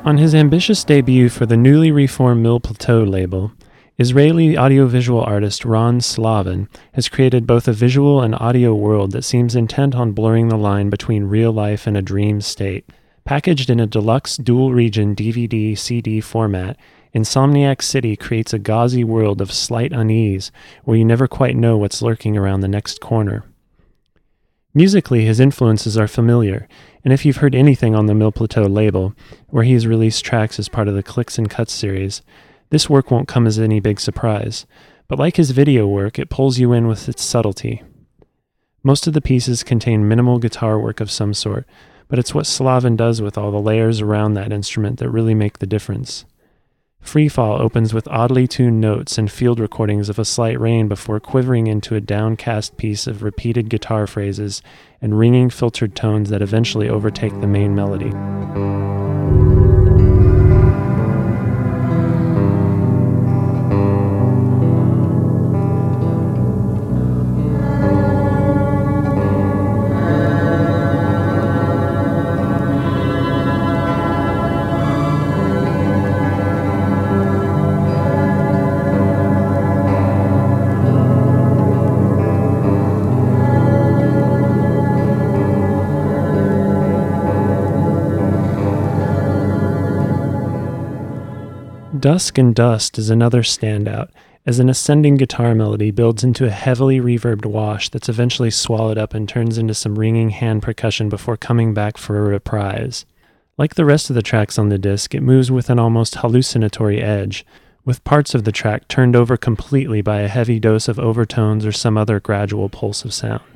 On his ambitious debut for the newly reformed Mille Plateau label, Israeli audiovisual artist Ron Slavin has created both a visual and audio world that seems intent on blurring the line between real life and a dream state. Packaged in a deluxe dual-region DVD-CD format, Insomniac City creates a gauzy world of slight unease where you never quite know what's lurking around the next corner. Musically, his influences are familiar, and if you've heard anything on the Mille Plateau label, where he has released tracks as part of the Clicks and Cuts series, this work won't come as any big surprise, but like his video work, it pulls you in with its subtlety. Most of the pieces contain minimal guitar work of some sort, but it's what Slavin does with all the layers around that instrument that really make the difference. Freefall opens with oddly tuned notes and field recordings of a slight rain before quivering into a downcast piece of repeated guitar phrases and ringing filtered tones that eventually overtake the main melody. Dusk and Dust is another standout, as an ascending guitar melody builds into a heavily reverbed wash that's eventually swallowed up and turns into some ringing hand percussion before coming back for a reprise. Like the rest of the tracks on the disc, it moves with an almost hallucinatory edge, with parts of the track turned over completely by a heavy dose of overtones or some other gradual pulse of sound.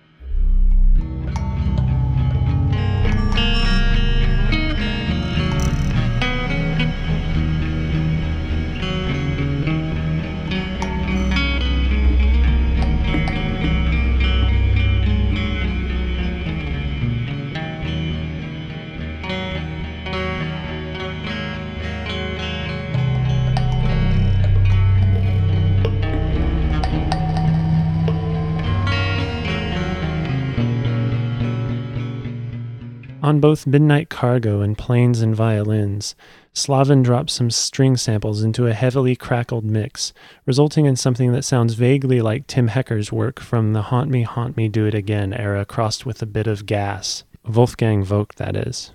On both Midnight Cargo and Planes and Violins, Slavin drops some string samples into a heavily crackled mix, resulting in something that sounds vaguely like Tim Hecker's work from the Haunt Me, Do It Again era crossed with a bit of gas. Wolfgang Vogt, that is.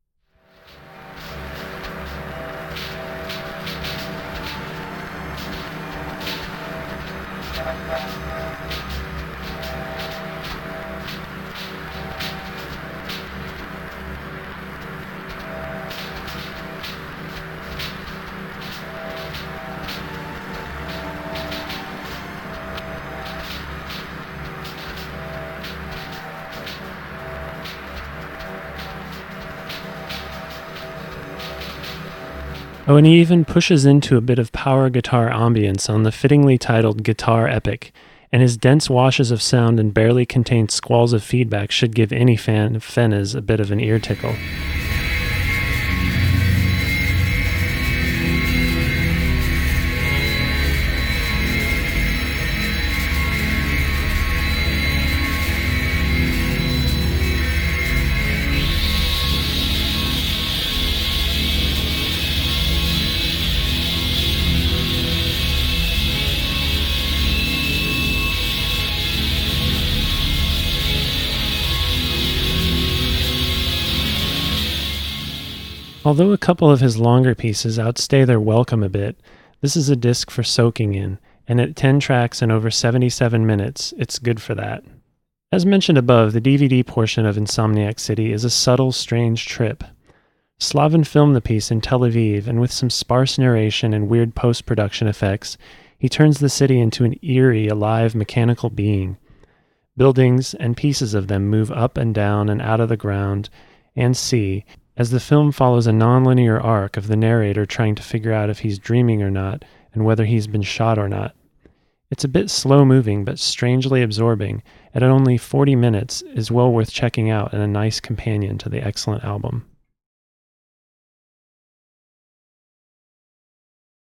Oh, and he even pushes into a bit of power guitar ambience on the fittingly titled Guitar Epic, and his dense washes of sound and barely contained squalls of feedback should give any fan of Fenez a bit of an ear tickle. Although a couple of his longer pieces outstay their welcome a bit, this is a disc for soaking in, and at 10 tracks and over 77 minutes, it's good for that. As mentioned above, the DVD portion of Insomniac City is a subtle, strange trip. Slavin filmed the piece in Tel Aviv, and with some sparse narration and weird post-production effects, he turns the city into an eerie, alive, mechanical being. Buildings and pieces of them move up and down and out of the ground and sea, as the film follows a nonlinear arc of the narrator trying to figure out if he's dreaming or not, and whether he's been shot or not. It's a bit slow-moving, but strangely absorbing, and at only 40 minutes is well worth checking out and a nice companion to the excellent album.